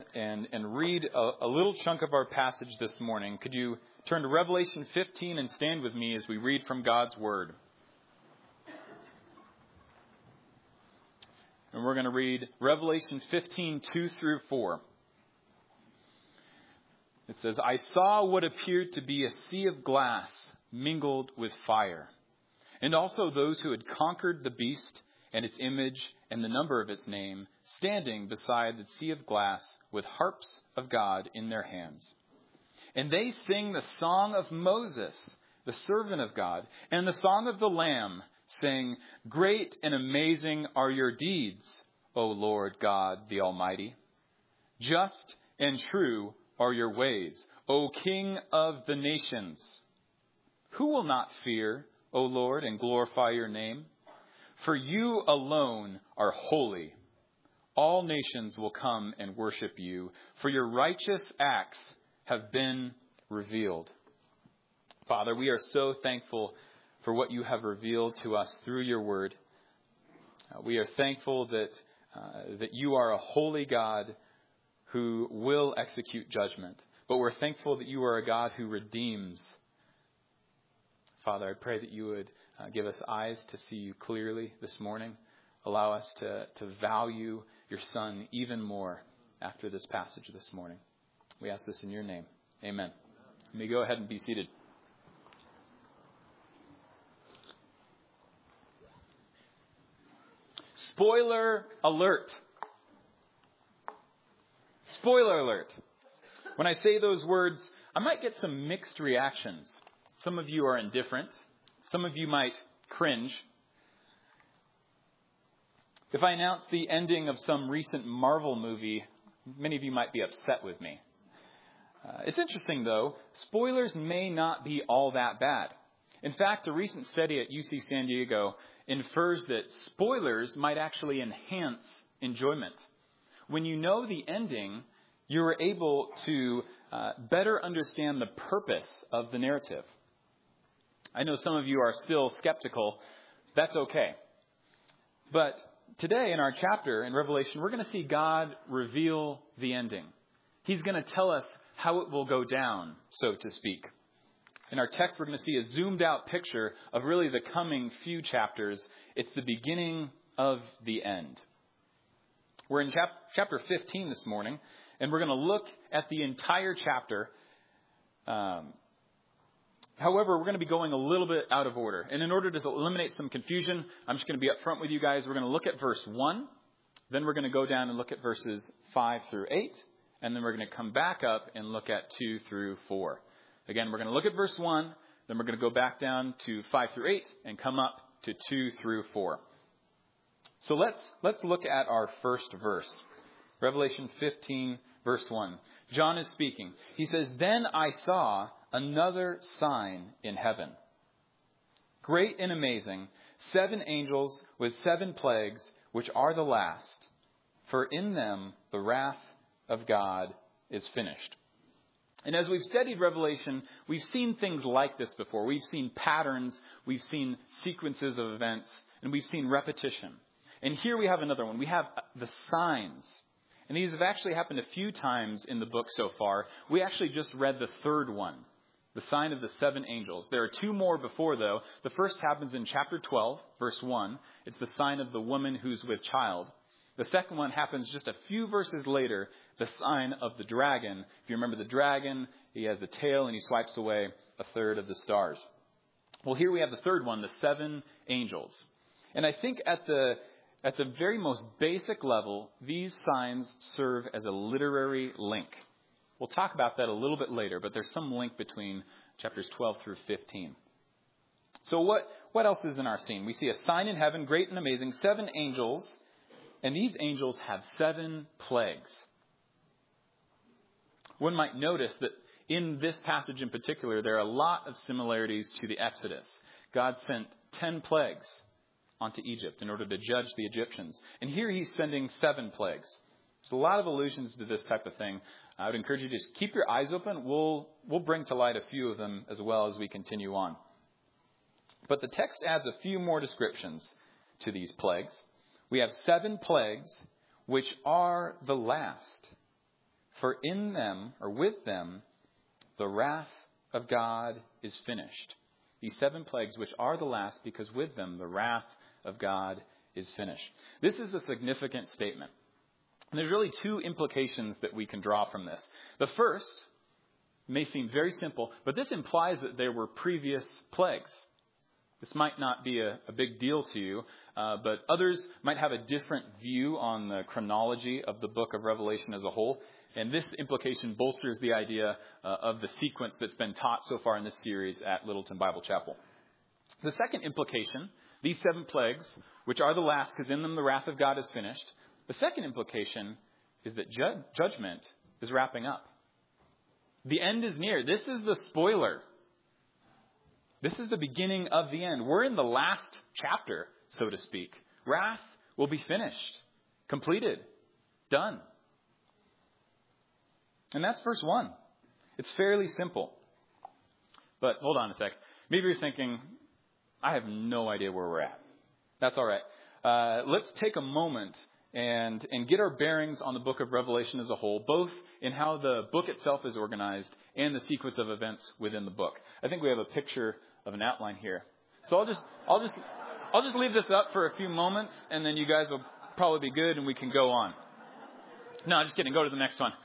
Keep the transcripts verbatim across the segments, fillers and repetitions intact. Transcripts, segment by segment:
and, and read a, a little chunk of our passage this morning. Could you turn to Revelation fifteen and stand with me as we read from God's Word? And we're going to read Revelation fifteen, two through four. It says, I saw what appeared to be a sea of glass mingled with fire, and also those who had conquered the beast and its image and the number of its name, standing beside the sea of glass with harps of God in their hands. And they sing the song of Moses, the servant of God, and the song of the Lamb, saying, Great and amazing are your deeds, O Lord God the Almighty. Just and true are your ways, O King of the nations. Who will not fear, O Lord, and glorify your name? For you alone are holy. All nations will come and worship you, for your righteous acts have been revealed. Father, we are so thankful for what you have revealed to us through your word. Uh, we are thankful that uh, that you are a holy God who will execute judgment. But we're thankful that you are a God who redeems. Father, I pray that you would uh, give us eyes to see you clearly this morning. Allow us to, to value your Son even more after this passage this morning. We ask this in your name. Amen. You may go ahead and be seated. Spoiler alert. Spoiler alert. When I say those words, I might get some mixed reactions. Some of you are indifferent. Some of you might cringe. If I announce the ending of some recent Marvel movie, many of you might be upset with me. Uh, it's interesting, though. Spoilers may not be all that bad. In fact, a recent study at U C San Diego infers that spoilers might actually enhance enjoyment. When you know the ending, you're able to uh, better understand the purpose of the narrative. I know some of you are still skeptical. That's okay. But today in our chapter in Revelation, we're going to see God reveal the ending. He's going to tell us how it will go down, so to speak. In our text, we're going to see a zoomed out picture of really the coming few chapters. It's the beginning of the end. We're in chap- chapter fifteen this morning, and we're going to look at the entire chapter. Um, however, we're going to be going a little bit out of order. And in order to eliminate some confusion, I'm just going to be up front with you guys. We're going to look at verse one. Then we're going to go down and look at verses five through eight. And then we're going to come back up and look at two through four. Again, we're going to look at verse one, then we're going to go back down to five through eight and come up to two through four. So let's let's look at our first verse. Revelation fifteen, verse one. John is speaking. He says, Then I saw another sign in heaven. Great and amazing, seven angels with seven plagues, which are the last. For in them the wrath of God is finished. And as we've studied Revelation, we've seen things like this before. We've seen patterns, we've seen sequences of events, and we've seen repetition. And here we have another one. We have the signs. And these have actually happened a few times in the book so far. We actually just read the third one, the sign of the seven angels. There are two more before, though. The first happens in chapter twelve, verse one. It's the sign of the woman who's with child. The second one happens just a few verses later, the sign of the dragon. If you remember the dragon, he has the tail and he swipes away a third of the stars. Well, here we have the third one, the seven angels. And I think at the at the very most basic level, these signs serve as a literary link. We'll talk about that a little bit later, but there's some link between chapters twelve through fifteen. So what, what else is in our scene? We see a sign in heaven, great and amazing, seven angels. And these angels have seven plagues. One might notice that in this passage in particular, there are a lot of similarities to the Exodus. God sent ten plagues onto Egypt in order to judge the Egyptians. And here he's sending seven plagues. There's a lot of allusions to this type of thing. I would encourage you to just keep your eyes open. We'll, we'll bring to light a few of them as well as we continue on. But the text adds a few more descriptions to these plagues. We have seven plagues, which are the last. For in them, or with them, the wrath of God is finished. These seven plagues, which are the last, because with them the wrath of God is finished. This is a significant statement. And there's really two implications that we can draw from this. The first may seem very simple, but this implies that there were previous plagues. This might not be a, a big deal to you, uh, but others might have a different view on the chronology of the book of Revelation as a whole. And this implication bolsters the idea uh, of the sequence that's been taught so far in this series at Littleton Bible Chapel. The second implication, these seven plagues, which are the last because in them the wrath of God is finished. The second implication is that ju- judgment is wrapping up. The end is near. This is the spoiler. This is the beginning of the end. We're in the last chapter, so to speak. Wrath will be finished, completed, done. And that's verse one. It's fairly simple. But hold on a sec. Maybe you're thinking, I have no idea where we're at. That's all right. Uh, let's take a moment and, and get our bearings on the book of Revelation as a whole, both in how the book itself is organized and the sequence of events within the book. I think we have a picture of an outline here. So I'll just, I'll just, I'll just leave this up for a few moments, and then you guys will probably be good and we can go on. No, just kidding. Go to the next one.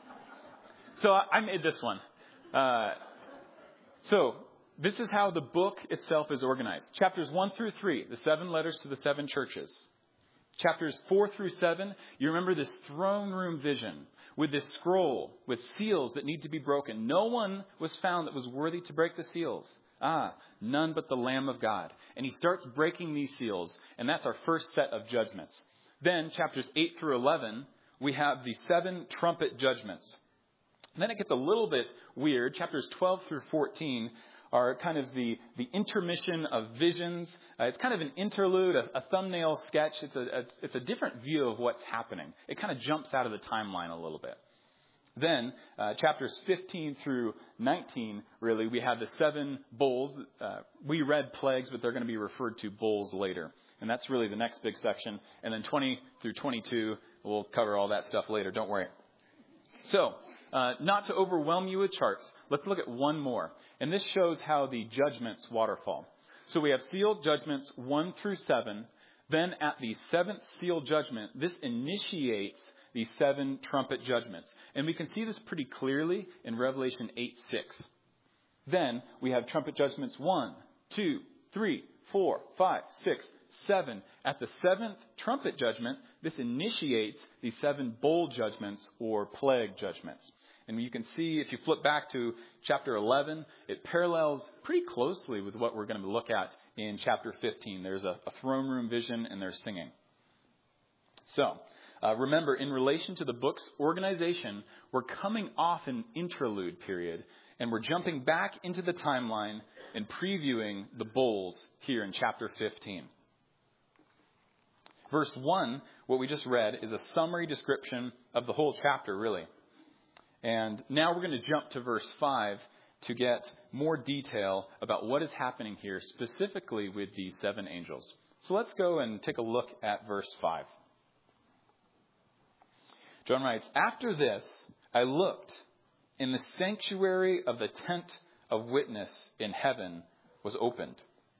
So I made this one. Uh, so this is how the book itself is organized. Chapters one through three, the seven letters to the seven churches. Chapters four through seven, you remember this throne room vision with this scroll with seals that need to be broken. No one was found that was worthy to break the seals. Ah, none but the Lamb of God. And he starts breaking these seals, and that's our first set of judgments. Then chapters eight through eleven, we have the seven trumpet judgments. And then it gets a little bit weird. Chapters twelve through fourteen are kind of the, the intermission of visions. Uh, it's kind of an interlude, a, a thumbnail sketch. It's a, it's, it's a different view of what's happening. It kind of jumps out of the timeline a little bit. Then uh, chapters fifteen through nineteen, really, we have the seven bowls. Uh, we read plagues, but they're going to be referred to bowls later. And that's really the next big section. And then twenty through twenty-two, we'll cover all that stuff later. Don't worry. So, Uh, not to overwhelm you with charts, let's look at one more. And this shows how the judgments waterfall. So we have sealed judgments one through seven. Then at the seventh seal judgment, this initiates the seven trumpet judgments. And we can see this pretty clearly in Revelation eight six. Then we have trumpet judgments one, two, three, four, five, six, seven. At the seventh trumpet judgment, this initiates the seven bowl judgments or plague judgments. And you can see, if you flip back to chapter eleven, it parallels pretty closely with what we're going to look at in chapter fifteen. There's a, a throne room vision and there's singing. So, uh, remember, in relation to the book's organization, we're coming off an interlude period and we're jumping back into the timeline and previewing the bowls here in chapter fifteen. Verse one, what we just read, is a summary description of the whole chapter, really. And now we're going to jump to verse five to get more detail about what is happening here, specifically with these seven angels. So let's go and take a look at verse five. John writes, "After this, I looked, and the sanctuary of the tent of witness in heaven was opened."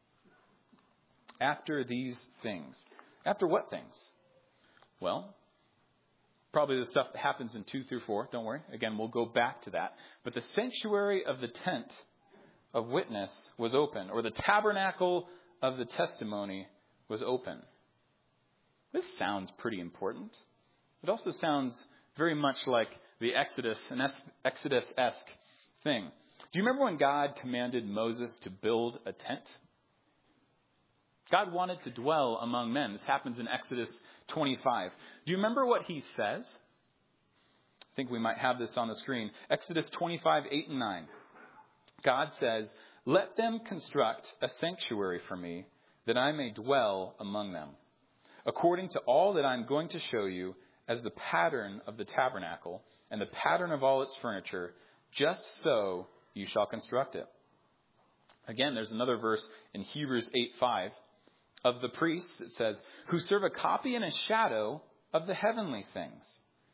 After these things. After what things? Well, probably the stuff that happens in two through four. Don't worry. Again, we'll go back to that. But the sanctuary of the tent of witness was open, or the tabernacle of the testimony was open. This sounds pretty important. It also sounds very much like the Exodus, an Exodus-esque thing. Do you remember when God commanded Moses to build a tent? God wanted to dwell among men. This happens in Exodus twenty-five. Do you remember what he says? I think we might have this on the screen. Exodus twenty-five, eight and nine. God says, "Let them construct a sanctuary for me, that I may dwell among them, according to all that I'm going to show you as the pattern of the tabernacle and the pattern of all its furniture, just so you shall construct it." Again, there's another verse in Hebrews eight five. Of the priests, it says, "who serve a copy and a shadow of the heavenly things,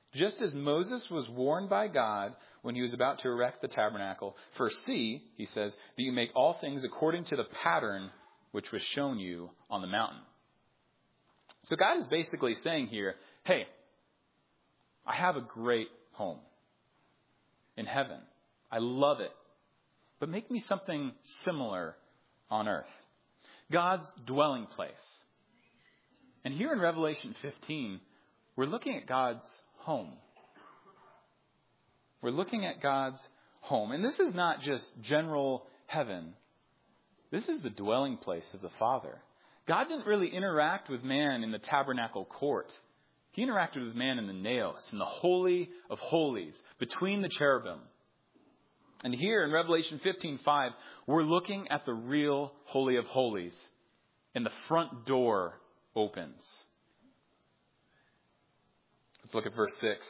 Just as Moses was warned by God when he was about to erect the tabernacle, for see, he says, that you make all things according to the pattern which was shown you on the mountain. So God is basically saying here, hey, I have a great home in heaven. I love it. But make me something similar on earth. God's dwelling place. And here in Revelation fifteen, we're looking at God's home. We're looking at God's home. And this is not just general heaven. This is the dwelling place of the Father. God didn't really interact with man in the tabernacle court. He interacted with man in the naos, in the Holy of Holies, between the cherubim. And here in Revelation fifteen five, we're looking at the real Holy of Holies. And the front door opens. Let's look at verse six.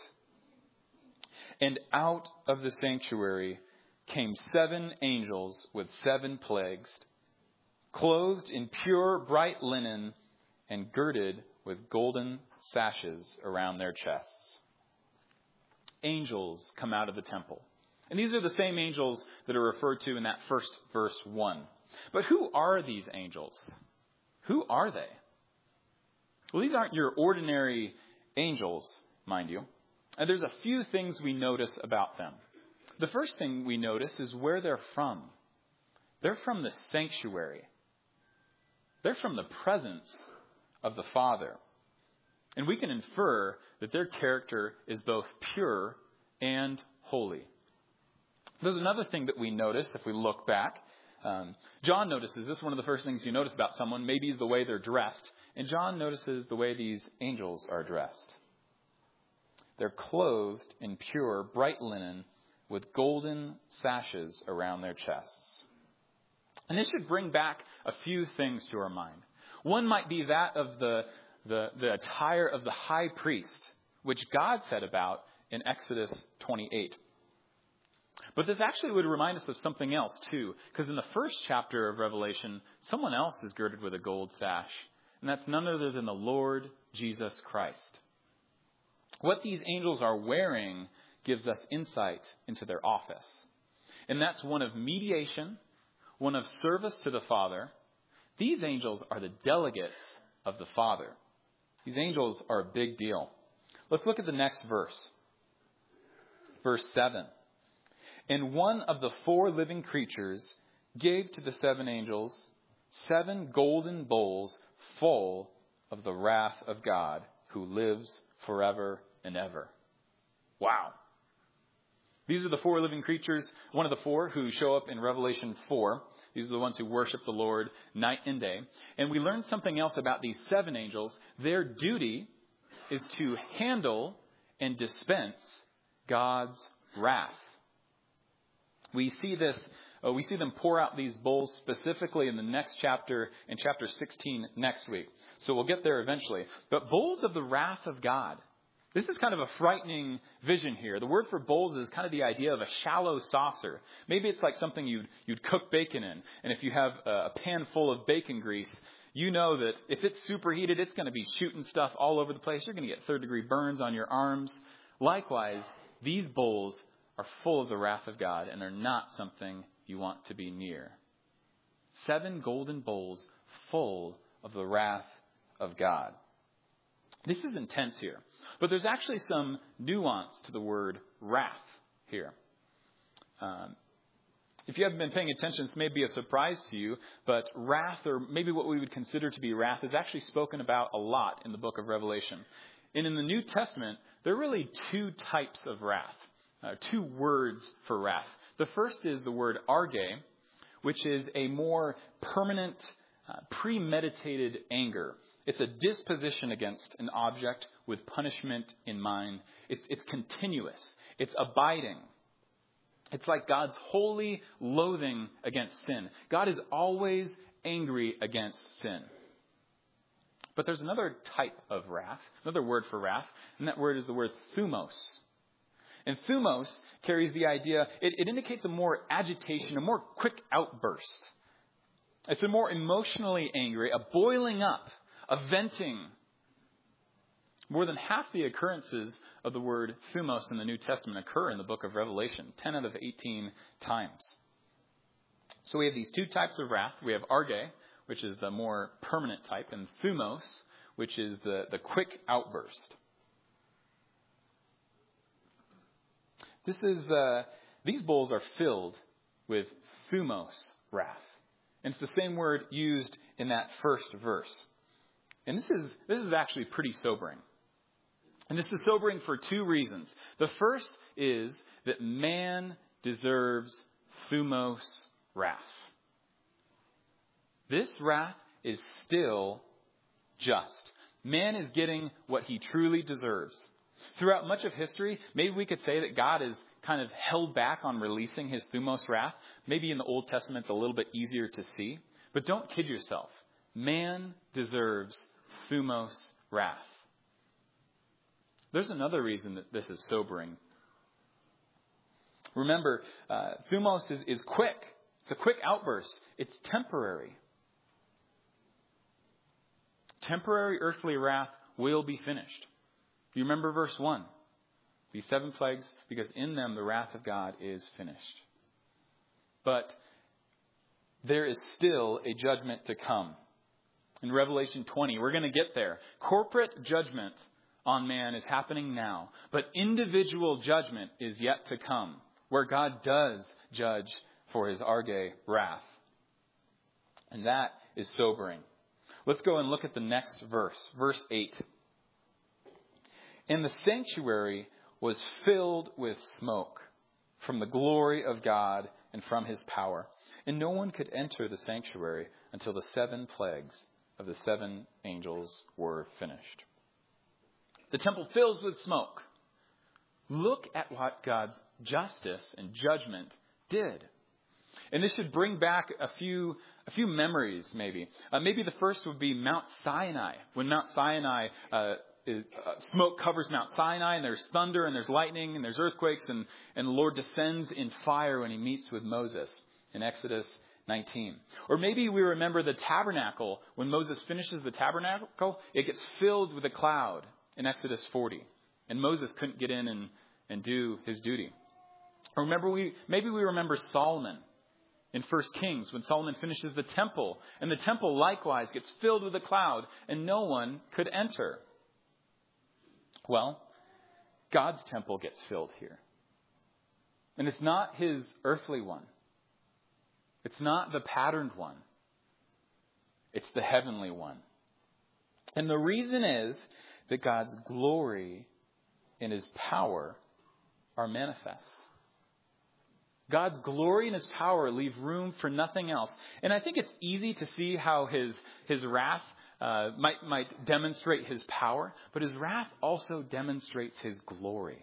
And out of the sanctuary came seven angels with seven plagues, clothed in pure bright linen and girded with golden sashes around their chests. Angels come out of the temple. And these are the same angels that are referred to in that first verse one. But who are these angels? Who are they? Well, these aren't your ordinary angels, mind you. And there's a few things we notice about them. The first thing we notice is where they're from. They're from the sanctuary. They're from the presence of the Father. And we can infer that their character is both pure and holy. There's another thing that we notice if we look back. Um, John notices this. One of the first things you notice about someone maybe is the way they're dressed. And John notices the way these angels are dressed. They're clothed in pure, bright linen with golden sashes around their chests. And this should bring back a few things to our mind. One might be that of the, the, the attire of the high priest, which God said about in Exodus twenty-eight. But this actually would remind us of something else, too. Because in the first chapter of Revelation, someone else is girded with a gold sash. And that's none other than the Lord Jesus Christ. What these angels are wearing gives us insight into their office. And that's one of mediation, one of service to the Father. These angels are the delegates of the Father. These angels are a big deal. Let's look at the next verse. Verse seven. And one of the four living creatures gave to the seven angels seven golden bowls full of the wrath of God, who lives forever and ever. Wow. These are the four living creatures, one of the four who show up in Revelation four. These are the ones who worship the Lord night and day. And we learned something else about these seven angels. Their duty is to handle and dispense God's wrath. We see this, uh, we see them pour out these bowls specifically in the next chapter, in chapter sixteen next week. So we'll get there eventually. But bowls of the wrath of God. This is kind of a frightening vision here. The word for bowls is kind of the idea of a shallow saucer. Maybe it's like something you'd, you'd cook bacon in. And if you have a pan full of bacon grease, you know that if it's superheated, it's going to be shooting stuff all over the place. You're going to get third degree burns on your arms. Likewise, these bowls are full of the wrath of God and are not something you want to be near. Seven golden bowls full of the wrath of God. This is intense here. But there's actually some nuance to the word wrath here. Um, if you haven't been paying attention, this may be a surprise to you, but wrath, or maybe what we would consider to be wrath, is actually spoken about a lot in the book of Revelation. And in the New Testament, there are really two types of wrath, uh, two words for wrath. The first is the word arge, which is a more permanent, uh, premeditated anger. It's a disposition against an object with punishment in mind. It's, it's continuous. It's abiding. It's like God's holy loathing against sin. God is always angry against sin. But there's another type of wrath, another word for wrath, and that word is the word thumos. And thumos carries the idea, it, it indicates a more agitation, a more quick outburst. It's a more emotionally angry, a boiling up, a venting. More than half the occurrences of the word thumos in the New Testament occur in the book of Revelation, ten out of eighteen times. So we have these two types of wrath. We have arge, which is the more permanent type, and thumos, which is the, the quick outburst. This is uh, these bowls are filled with thumos wrath. And it's the same word used in that first verse. And this is this is actually pretty sobering. And this is sobering for two reasons. The first is that man deserves thumos wrath. This wrath is still just. Man is getting what he truly deserves. Throughout much of history, maybe we could say that God is kind of held back on releasing his thumos wrath. Maybe in the Old Testament it's a little bit easier to see. But don't kid yourself. Man deserves thumos wrath. There's another reason that this is sobering. Remember, uh, thumos is, is quick. It's a quick outburst. It's temporary. Temporary earthly wrath will be finished. You remember verse one. These seven plagues, because in them the wrath of God is finished. But there is still a judgment to come. In Revelation twenty, we're going to get there. Corporate judgment on man is happening now, but individual judgment is yet to come, where God does judge for his arge wrath. And that is sobering. Let's go and look at the next verse, verse eight. And the sanctuary was filled with smoke from the glory of God and from his power. And no one could enter the sanctuary until the seven plagues of the seven angels were finished. The temple fills with smoke. Look at what God's justice and judgment did. And this should bring back a few a few memories, maybe. Uh, maybe the first would be Mount Sinai. When Mount Sinai, uh, is, uh, smoke covers Mount Sinai, and there's thunder, and there's lightning, and there's earthquakes, and, and the Lord descends in fire when he meets with Moses in Exodus nineteen. Or maybe we remember the tabernacle. When Moses finishes the tabernacle, it gets filled with a cloud in Exodus forty. And Moses couldn't get in and, and do his duty. Or remember we maybe we remember Solomon in First Kings when Solomon finishes the temple. And the temple likewise gets filled with a cloud and no one could enter. Well, God's temple gets filled here. And it's not his earthly one. It's not the patterned one. It's the heavenly one. And the reason is that God's glory and his power are manifest. God's glory and his power leave room for nothing else. And I think it's easy to see how his, his wrath uh, might, might demonstrate his power, but his wrath also demonstrates his glory.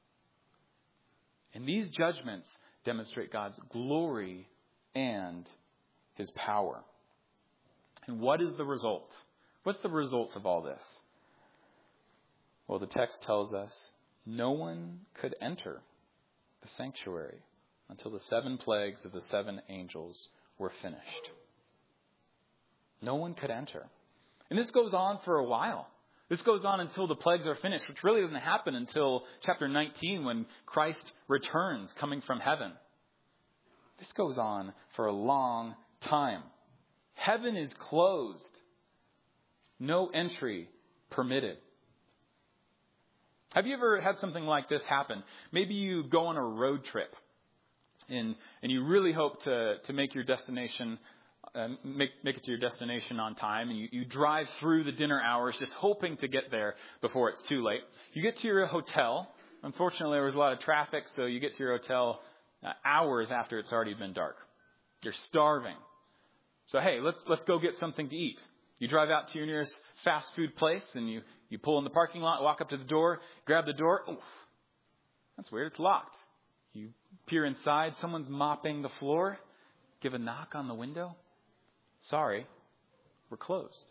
And these judgments demonstrate God's glory and his power. And what is the result? What's the result of all this? Well, the text tells us no one could enter the sanctuary until the seven plagues of the seven angels were finished. No one could enter. And this goes on for a while. This goes on until the plagues are finished, which really doesn't happen until chapter nineteen when Christ returns coming from heaven. This goes on for a long time. Heaven is closed. No entry permitted. Have you ever had something like this happen? Maybe you go on a road trip and and you really hope to, to make your destination, uh, make, make it to your destination on time. And you, you drive through the dinner hours just hoping to get there before it's too late. You get to your hotel. Unfortunately, there was a lot of traffic, so you get to your hotel uh, hours after it's already been dark. You're starving. So, hey, let's let's go get something to eat. You drive out to your nearest fast food place and you, you pull in the parking lot, walk up to the door, grab the door. Oof, that's weird. It's locked. You peer inside. Someone's mopping the floor. Give a knock on the window. Sorry, we're closed.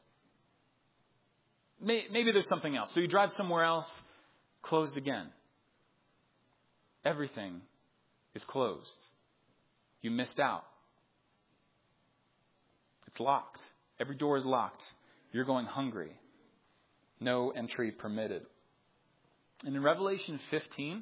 Maybe there's something else. So you drive somewhere else, closed again. Everything is closed. You missed out. It's locked. Every door is locked. You're going hungry. No entry permitted. And in Revelation fifteen,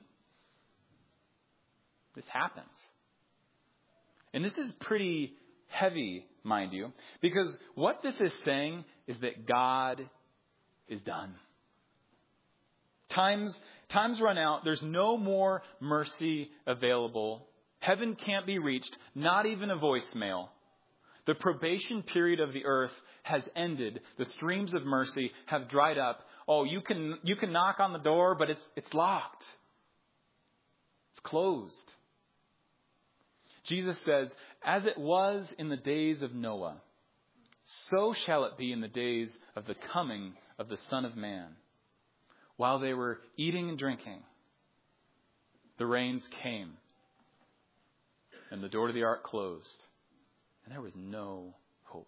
this happens. And this is pretty heavy, mind you, because what this is saying is that God is done. Times, times run out. There's no more mercy available. Heaven can't be reached, not even a voicemail. The probation period of the earth has ended. The streams of mercy have dried up. Oh, you can you can knock on the door, but it's it's locked. It's closed. Jesus says, as it was in the days of Noah, so shall it be in the days of the coming of the Son of Man. While they were eating and drinking, the rains came, and the door to the ark closed, and there was no hope.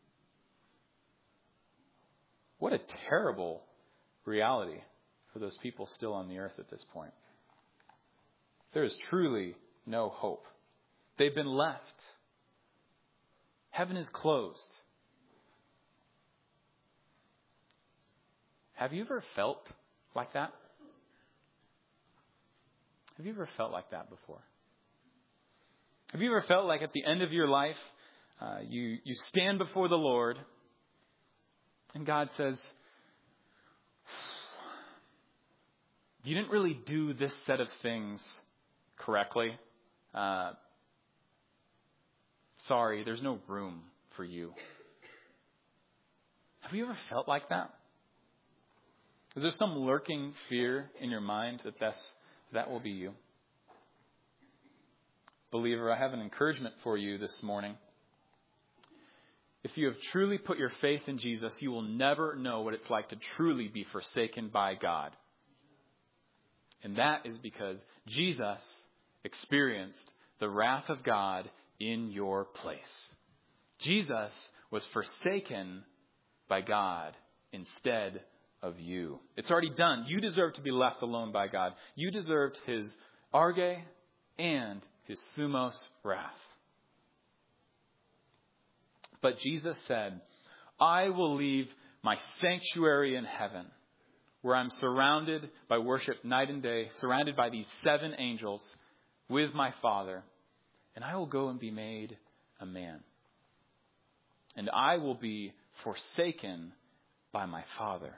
What a terrible reality for those people still on the earth at this point. There is truly no hope. They've been left. Heaven is closed. Have you ever felt like that? Have you ever felt like that before? Have you ever felt like at the end of your life, uh, you, you stand before the Lord and God says, you didn't really do this set of things correctly. Uh, sorry, there's no room for you. Have you ever felt like that? Is there some lurking fear in your mind that that's, that will be you? Believer, I have an encouragement for you this morning. If you have truly put your faith in Jesus, you will never know what it's like to truly be forsaken by God. And that is because Jesus experienced the wrath of God in your place. Jesus was forsaken by God instead of you. It's already done. You deserve to be left alone by God. You deserved his arge and his thumos wrath. But Jesus said, I will leave my sanctuary in heaven, where I'm surrounded by worship night and day, surrounded by these seven angels with my Father, and I will go and be made a man. And I will be forsaken by my Father.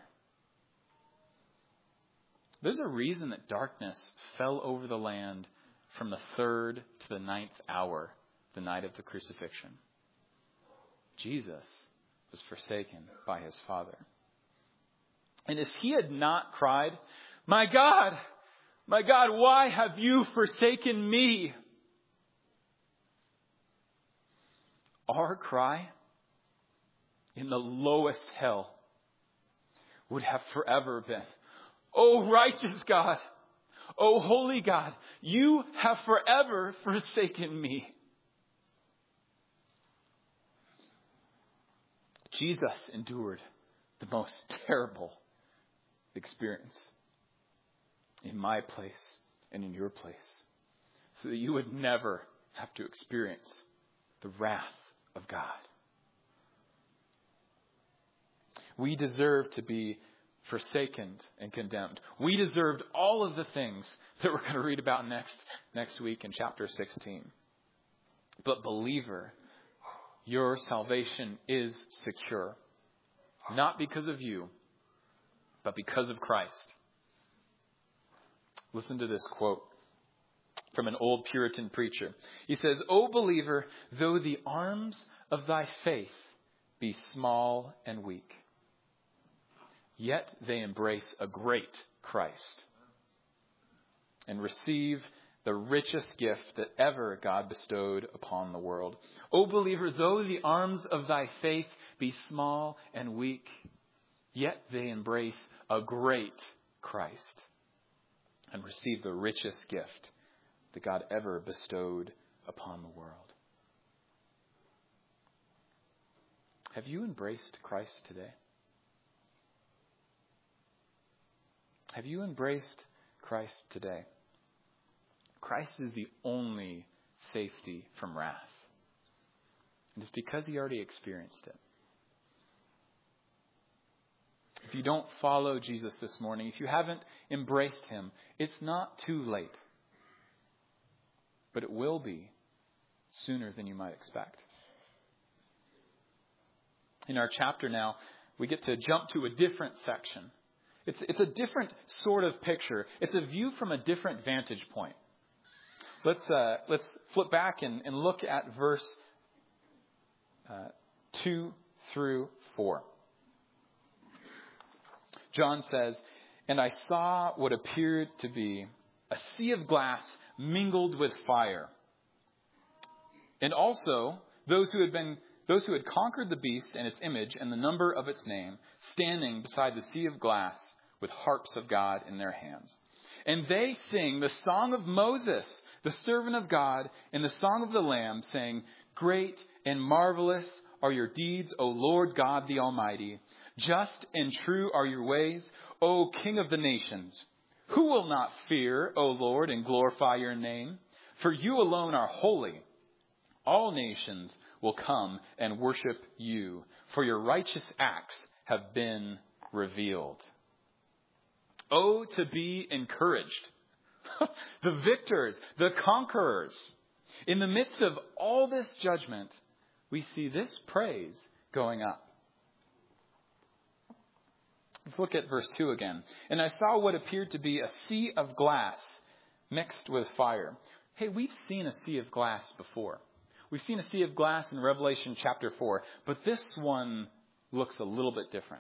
There's a reason that darkness fell over the land from the third to the ninth hour, the night of the crucifixion. Jesus was forsaken by his Father. And if he had not cried, my God, my God, why have you forsaken me? Our cry in the lowest hell would have forever been, oh, righteous God, oh, holy God, you have forever forsaken me. Jesus endured the most terrible experience in my place and in your place, so that you would never have to experience the wrath of God. We deserve to be forsaken and condemned. We deserved all of the things that we're going to read about next, next week in chapter sixteen. But believer, your salvation is secure. Not because of you, but because of Christ. Listen to this quote from an old Puritan preacher. He says, O believer, though the arms of thy faith be small and weak, yet they embrace a great Christ and receive the richest gift that ever God bestowed upon the world. O believer, though the arms of thy faith be small and weak, yet they embrace a great Christ and receive the richest gift that God ever bestowed upon the world. Have you embraced Christ today? Have you embraced Christ today? Christ is the only safety from wrath. And it's because he already experienced it. If you don't follow Jesus this morning, if you haven't embraced him, it's not too late. But it will be sooner than you might expect. In our chapter now, we get to jump to a different section. It's, it's a different sort of picture. It's a view from a different vantage point. Let's uh, let's flip back and, and look at verse uh, two through four. John says, "And I saw what appeared to be a sea of glass mingled with fire. And also those who had been those who had conquered the beast and its image and the number of its name, standing beside the sea of glass with harps of God in their hands. And they sing the song of Moses, the servant of God, and the song of the Lamb, saying, 'Great and marvelous are your deeds, O Lord God the Almighty. Just and true are your ways, O King of the nations. Who will not fear, O Lord, and glorify your name? For you alone are holy. All nations will come and worship you, for your righteous acts have been revealed.'" Oh, to be encouraged. The victors, the conquerors. In the midst of all this judgment, we see this praise going up. Let's look at verse two again. "And I saw what appeared to be a sea of glass mixed with fire." Hey, we've seen a sea of glass before. We've seen a sea of glass in Revelation chapter four, but this one looks a little bit different.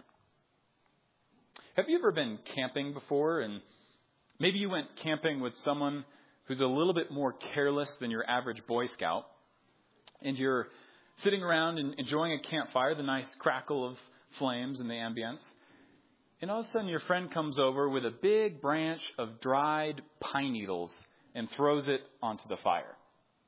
Have you ever been camping before, and maybe you went camping with someone who's a little bit more careless than your average Boy Scout, and you're sitting around and enjoying a campfire, the nice crackle of flames and the ambience, and all of a sudden your friend comes over with a big branch of dried pine needles and throws it onto the fire.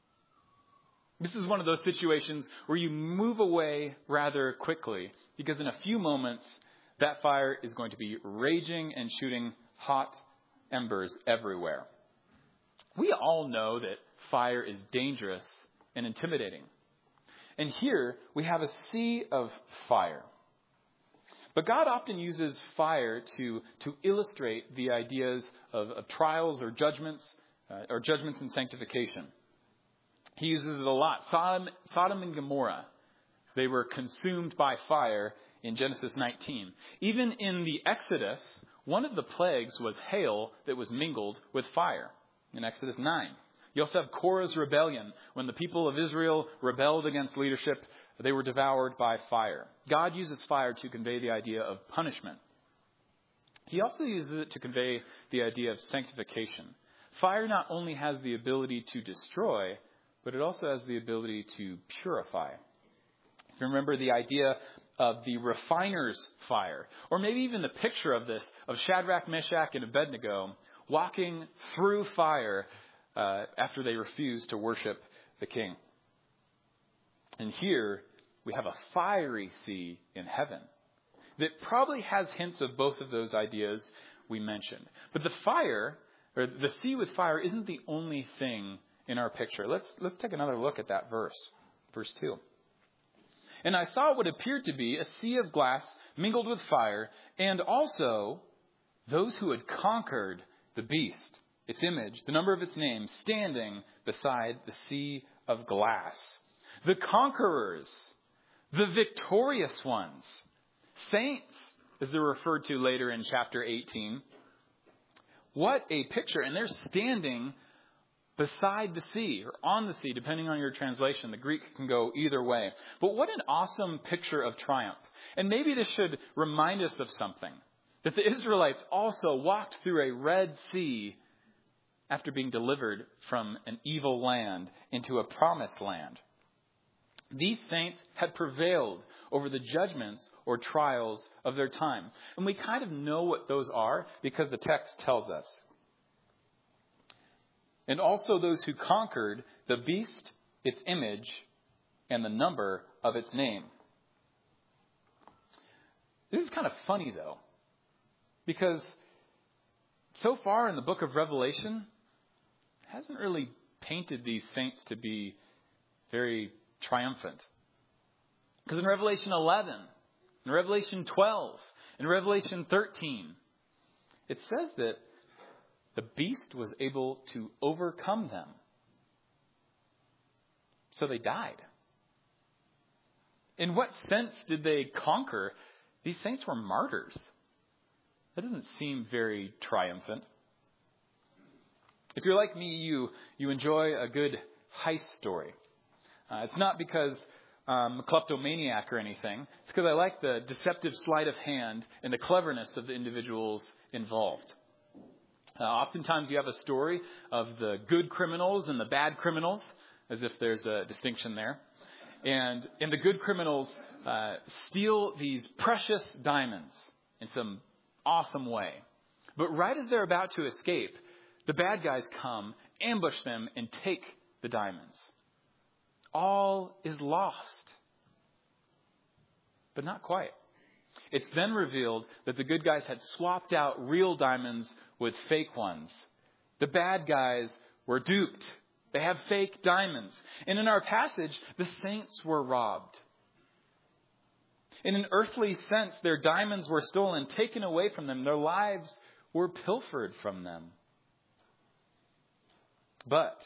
This is one of those situations where you move away rather quickly, because in a few moments, that fire is going to be raging and shooting hot embers everywhere. We all know that fire is dangerous and intimidating. And here we have a sea of fire. But God often uses fire to, to illustrate the ideas of, of trials or judgments, uh, or judgments and sanctification. He uses it a lot. Sodom, Sodom and Gomorrah, they were consumed by fire in Genesis nineteen. Even in the Exodus, one of the plagues was hail that was mingled with fire in Exodus nine. You also have Korah's rebellion. When the people of Israel rebelled against leadership, they were devoured by fire. God uses fire to convey the idea of punishment. He also uses it to convey the idea of sanctification. Fire not only has the ability to destroy, but it also has the ability to purify. If you remember the idea of the refiner's fire, or maybe even the picture of this, of Shadrach, Meshach, and Abednego walking through fire uh, after they refused to worship the king. And here we have a fiery sea in heaven that probably has hints of both of those ideas we mentioned. But the fire, or the sea with fire, isn't the only thing in our picture. Let's let's take another look at that verse, verse two. "And I saw what appeared to be a sea of glass mingled with fire, and also those who had conquered the beast, its image, the number of its name, standing beside the sea of glass." The conquerors, the victorious ones, saints, as they're referred to later in chapter eighteen. What a picture. And they're standing beside the sea, or on the sea, depending on your translation. The Greek can go either way. But what an awesome picture of triumph. And maybe this should remind us of something. That the Israelites also walked through a Red Sea after being delivered from an evil land into a promised land. These saints had prevailed over the judgments or trials of their time. And we kind of know what those are because the text tells us. "And also those who conquered the beast, its image, and the number of its name." This is kind of funny, though, because so far in the book of Revelation, it hasn't really painted these saints to be very triumphant. Because in Revelation eleven, in Revelation twelve, In Revelation thirteen, it says that the beast was able to overcome them. So they died. In what sense did they conquer? These saints were martyrs. That doesn't seem very triumphant. If you're like me, you, you enjoy a good heist story. Uh, it's not because I'm a kleptomaniac or anything. It's because I like the deceptive sleight of hand and the cleverness of the individuals involved. Uh, oftentimes you have a story of the good criminals and the bad criminals, as if there's a distinction there. And, and the good criminals uh, steal these precious diamonds in some awesome way. But right as they're about to escape, the bad guys come, ambush them, and take the diamonds. All is lost. But not quite. It's then revealed that the good guys had swapped out real diamonds with fake ones. The bad guys were duped. They have fake diamonds. And in our passage, the saints were robbed. In an earthly sense, their diamonds were stolen, taken away from them. Their lives were pilfered from them. But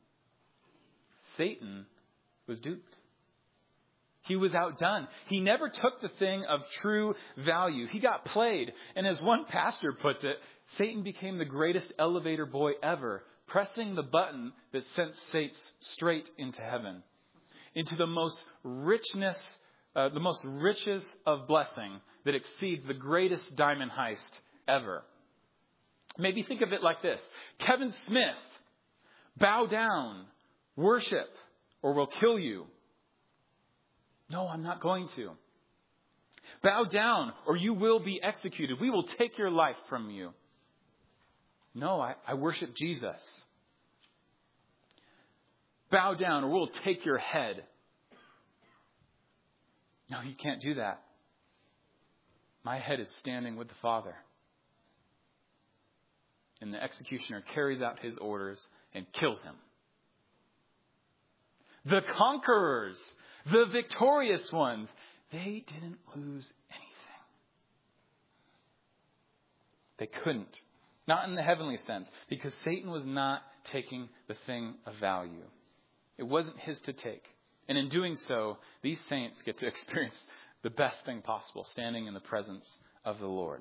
Satan was duped. He was outdone. He never took the thing of true value. He got played. And as one pastor puts it, Satan became the greatest elevator boy ever, pressing the button that sent saints straight into heaven, into the most richness, uh, the most riches of blessing that exceeds the greatest diamond heist ever. Maybe think of it like this. Kevin Smith, bow down, worship, or we'll kill you. No, I'm not going to. Bow down, or you will be executed. We will take your life from you. No, I, I worship Jesus. Bow down, or we'll take your head. No, you can't do that. My head is standing with the Father. And the executioner carries out his orders and kills him. The conquerors, the victorious ones, they didn't lose anything. They couldn't. Not in the heavenly sense, because Satan was not taking the thing of value. It wasn't his to take. And in doing so, these saints get to experience the best thing possible, standing in the presence of the Lord.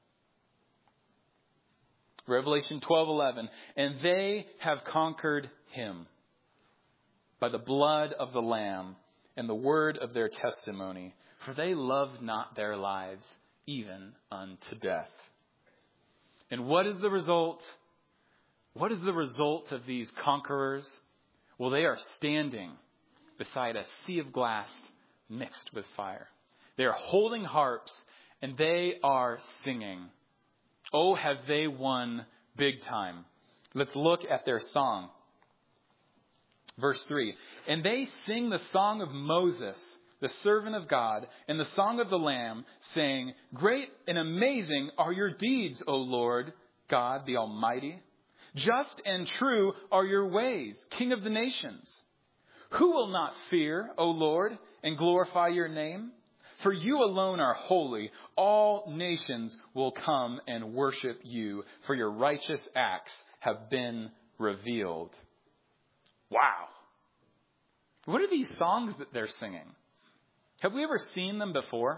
Revelation twelve eleven, and they have conquered him by the blood of the Lamb and the word of their testimony, for they loved not their lives even unto death. And what is the result? What is the result of these conquerors? Well, they are standing beside a sea of glass mixed with fire. They are holding harps and they are singing. Oh, have they won big time. Let's look at their song. Verse three. And they sing the song of Moses, the servant of God, and the song of the Lamb, saying, great and amazing are your deeds, O Lord, God the Almighty. Just and true are your ways, King of the nations. Who will not fear, O Lord, and glorify your name? For you alone are holy. All nations will come and worship you, for your righteous acts have been revealed. Wow. What are these songs that they're singing? Have we ever seen them before?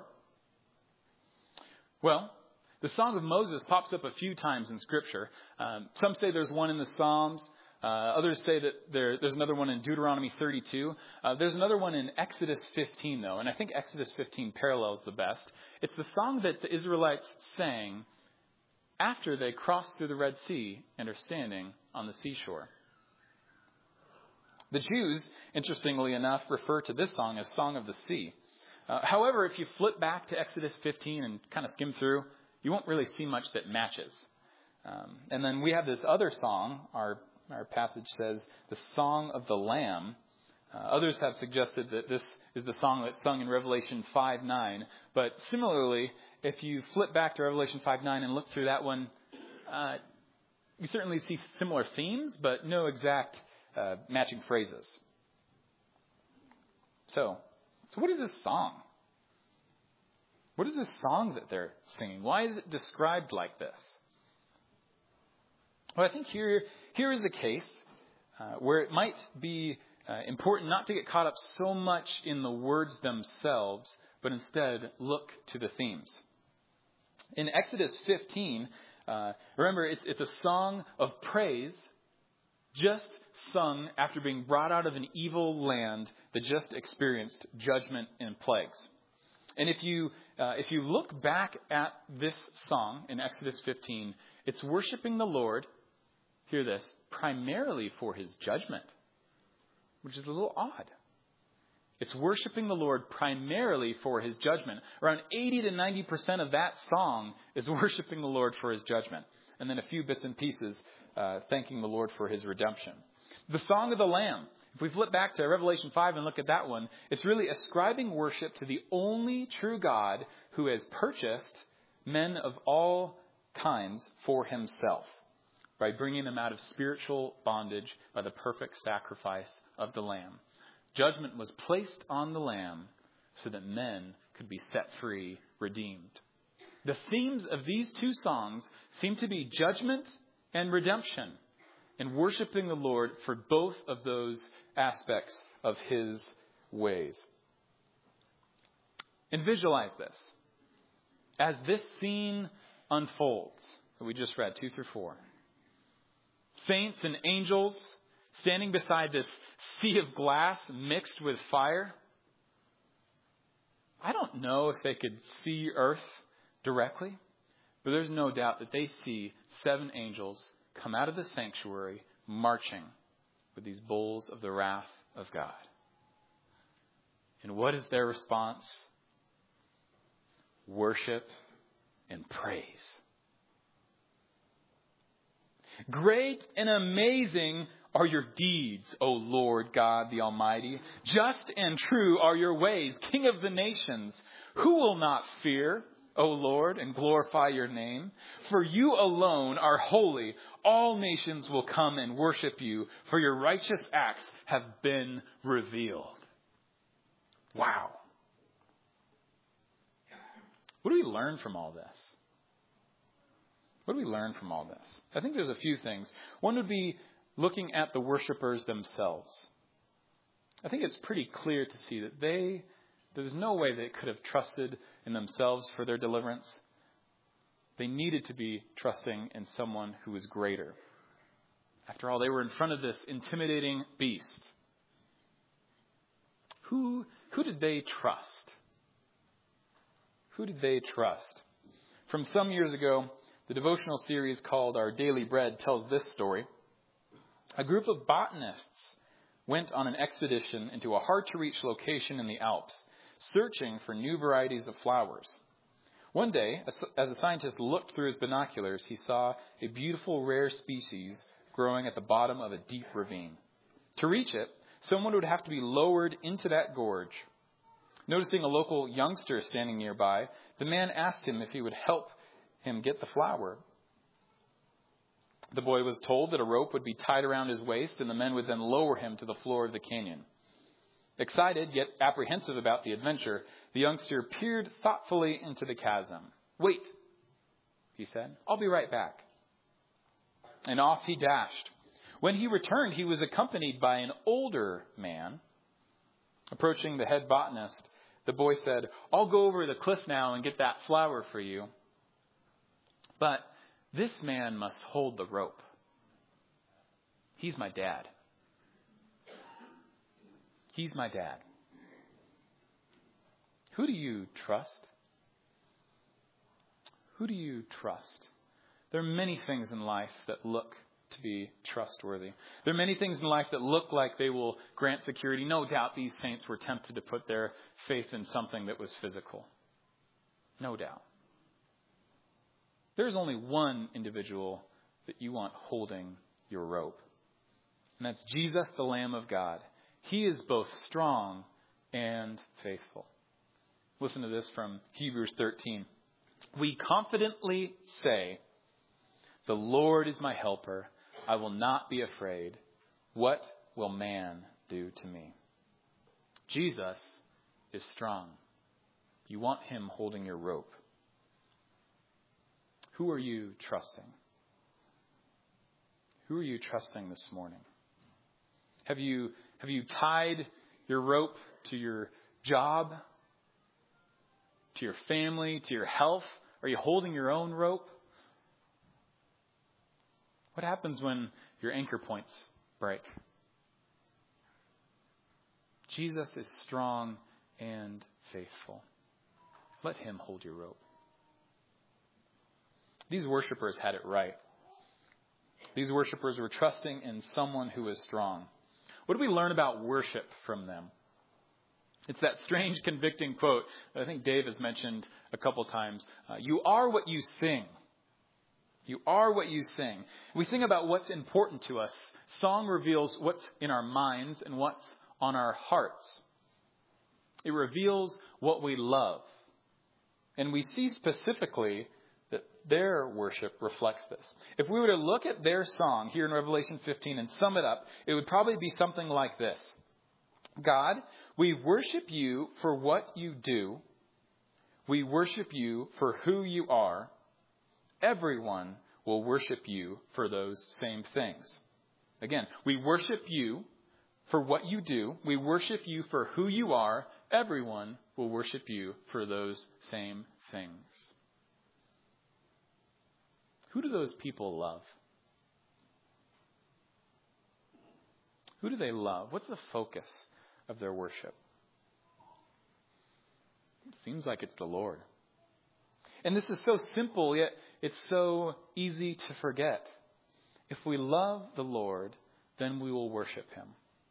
Well, the Song of Moses pops up a few times in Scripture. Um, some say there's one in the Psalms. Uh, others say that there, there's another one in Deuteronomy thirty-two. Uh, there's another one in Exodus fifteen, though, and I think Exodus fifteen parallels the best. It's the song that the Israelites sang after they crossed through the Red Sea and are standing on the seashore. The Jews, interestingly enough, refer to this song as Song of the Sea. Uh, however, if you flip back to Exodus fifteen and kind of skim through, you won't really see much that matches. Um, and then we have this other song, our Our passage says, the Song of the Lamb. Uh, others have suggested that this is the song that's sung in Revelation five nine. But similarly, if you flip back to Revelation five nine and look through that one, uh, you certainly see similar themes, but no exact uh, matching phrases. So, so what is this song? What is this song that they're singing? Why is it described like this? Well, I think here, here is a case uh, where it might be uh, important not to get caught up so much in the words themselves, but instead look to the themes. In Exodus fifteen, uh, remember, it's, it's a song of praise just sung after being brought out of an evil land that just experienced judgment and plagues. And if you uh, if you look back at this song in Exodus fifteen, it's worshiping the Lord, hear this, primarily for his judgment, which is a little odd. It's worshiping the Lord primarily for his judgment. Around eighty to ninety percent of that song is worshiping the Lord for his judgment. And then a few bits and pieces uh, thanking the Lord for his redemption. The Song of the Lamb. If we flip back to Revelation five and look at that one, it's really ascribing worship to the only true God who has purchased men of all kinds for himself by bringing them out of spiritual bondage by the perfect sacrifice of the Lamb. Judgment was placed on the Lamb so that men could be set free, redeemed. The themes of these two songs seem to be judgment and redemption, and worshiping the Lord for both of those aspects of his ways. And visualize this. As this scene unfolds, that we just read, two through four, saints and angels standing beside this sea of glass mixed with fire. I don't know if they could see earth directly, but there's no doubt that they see seven angels come out of the sanctuary marching with these bowls of the wrath of God. And what is their response? Worship and praise. Great and amazing are your deeds, O Lord God the Almighty. Just and true are your ways, King of the nations. Who will not fear, O Lord, and glorify your name? For you alone are holy. All nations will come and worship you, for your righteous acts have been revealed. Wow. What do we learn from all this? What do we learn from all this? I think there's a few things. One would be looking at the worshipers themselves. I think it's pretty clear to see that they, there's no way they could have trusted in themselves for their deliverance. They needed to be trusting in someone who was greater. After all, they were in front of this intimidating beast. Who, who did they trust? Who did they trust? From some years ago, the devotional series called Our Daily Bread tells this story. A group of botanists went on an expedition into a hard-to-reach location in the Alps, searching for new varieties of flowers. One day, as a scientist looked through his binoculars, he saw a beautiful rare species growing at the bottom of a deep ravine. To reach it, someone would have to be lowered into that gorge. Noticing a local youngster standing nearby, the man asked him if he would help him get the flower. The boy was told that a rope would be tied around his waist and the men would then lower him to the floor of the canyon. Excited, yet apprehensive about the adventure, the youngster peered thoughtfully into the chasm. "Wait," he said, "I'll be right back." And off he dashed. When he returned, he was accompanied by an older man. Approaching the head botanist, the boy said, "I'll go over the cliff now and get that flower for you. But this man must hold the rope. He's my dad. He's my dad." Who do you trust? Who do you trust? There are many things in life that look to be trustworthy. There are many things in life that look like they will grant security. No doubt these saints were tempted to put their faith in something that was physical. No doubt. There's only one individual that you want holding your rope. And that's Jesus, the Lamb of God. He is both strong and faithful. Listen to this from Hebrews thirteen. We confidently say, "The Lord is my helper. I will not be afraid. What will man do to me?" Jesus is strong. You want him holding your rope. Who are you trusting? Who are you trusting this morning? Have you, have you tied your rope to your job, to your family, to your health? Are you holding your own rope? What happens when your anchor points break? Jesus is strong and faithful. Let him hold your rope. These worshipers had it right. These worshipers were trusting in someone who is strong. What do we learn about worship from them? It's that strange, convicting quote that I think Dave has mentioned a couple times. Uh, you are what you sing. You are what you sing. We sing about what's important to us. Song reveals what's in our minds and what's on our hearts. It reveals what we love. And we see specifically that their worship reflects this. If we were to look at their song here in Revelation fifteen and sum it up, it would probably be something like this. God, we worship you for what you do. We worship you for who you are. Everyone will worship you for those same things. Again, we worship you for what you do. We worship you for who you are. Everyone will worship you for those same things. Who do those people love? Who do they love? What's the focus of their worship? It seems like it's the Lord. And this is so simple, yet it's so easy to forget. If we love the Lord, then we will worship him.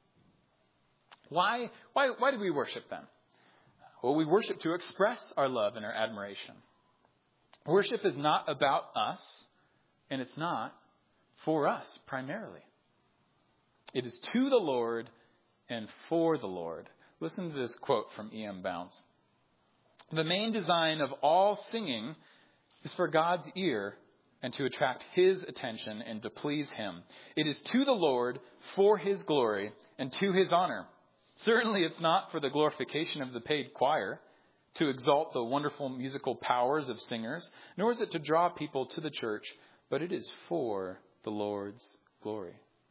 Why, why, why do we worship then? Well, we worship to express our love and our admiration. Worship is not about us, and it's not for us primarily. It is to the Lord and for the Lord. Listen to this quote from E M Bounds. The main design of all singing is for God's ear and to attract his attention and to please him. It is to the Lord for his glory and to his honor. Certainly it's not for the glorification of the paid choir, to exalt the wonderful musical powers of singers, nor is it to draw people to the church, but it is for the Lord's glory.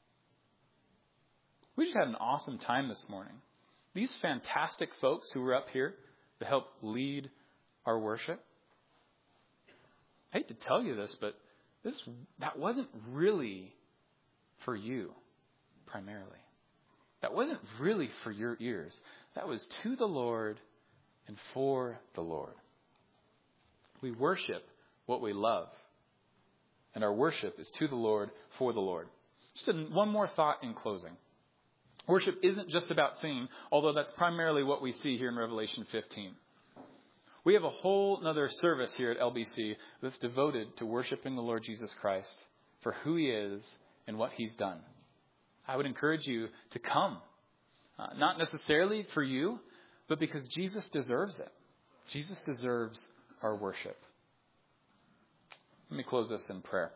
We just had an awesome time this morning. These fantastic folks who were up here to help lead our worship. I hate to tell you this, but this that wasn't really for you primarily. That wasn't really for your ears. That was to the Lord and for the Lord. We worship what we love. And our worship is to the Lord, for the Lord. Just one more thought in closing. Worship isn't just about singing, although that's primarily what we see here in Revelation fifteen. We have a whole other service here at L B C that's devoted to worshiping the Lord Jesus Christ for who he is and what he's done. I would encourage you to come, uh, not necessarily for you, but because Jesus deserves it. Jesus deserves our worship. Let me close this in prayer.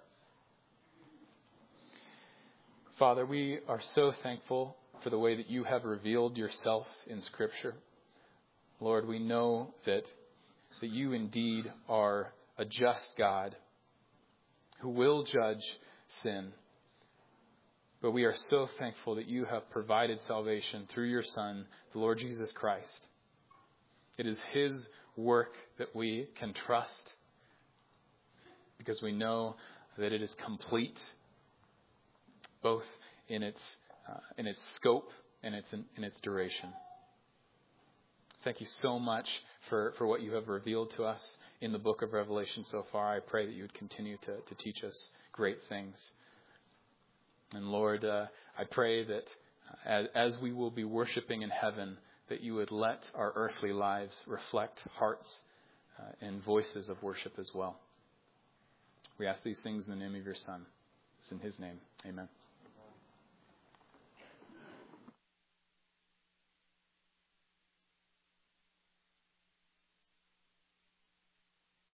Father, we are so thankful for the way that you have revealed yourself in Scripture. Lord, we know that, that you indeed are a just God who will judge sin. But we are so thankful that you have provided salvation through your Son, the Lord Jesus Christ. It is his work that we can trust because we know that it is complete, both in its uh, in its scope and its in, in its duration. Thank you so much for, for what you have revealed to us in the book of Revelation so far. I pray that you would continue to, to teach us great things. And Lord, uh, I pray that as, as we will be worshiping in heaven, that you would let our earthly lives reflect hearts uh, and voices of worship as well. We ask these things in the name of your Son. It's in his name. Amen.